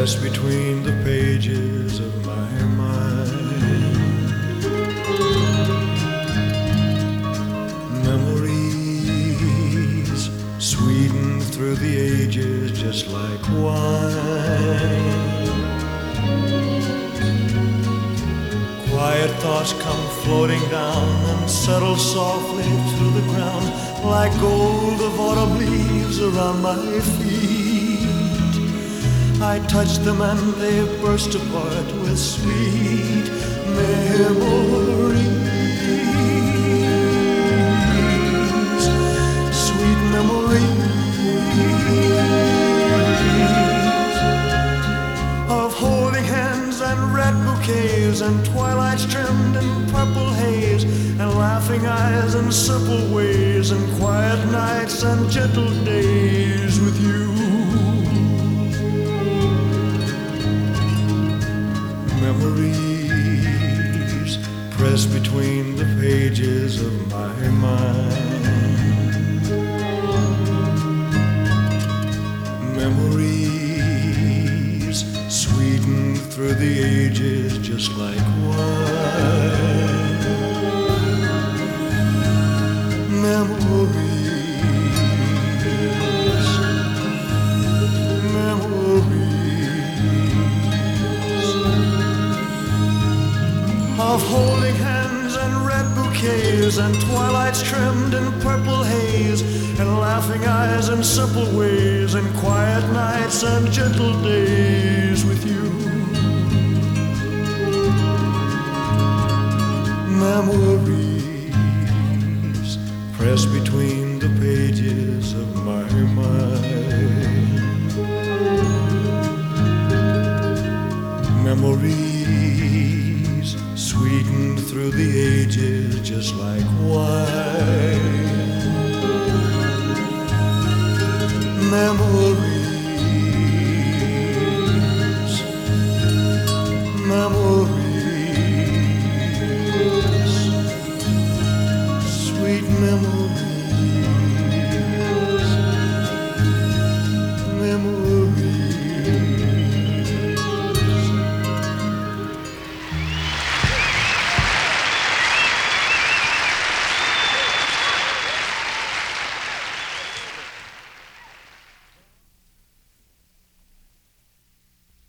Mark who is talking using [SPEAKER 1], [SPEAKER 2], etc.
[SPEAKER 1] pressed between the pages of my mind. Memories sweetened through the ages just like wine. Quiet thoughts come floating down and settle softly to the ground like gold of autumn leaves around my feet. I touch them and they burst apart with sweet memories. Sweet memories of holding hands and red bouquets and twilights trimmed in purple haze and laughing eyes and simple ways and quiet nights and gentle days with you. Memories pressed between the pages of my mind. Memories sweetened through the ages just like wine. Memories, memories of holding hands and red bouquets and twilights trimmed in purple haze and laughing eyes and simple ways and quiet nights and gentle days with you. Memories pressed between the pages of my mind. Memories sweetened through the ages just like wine. Memories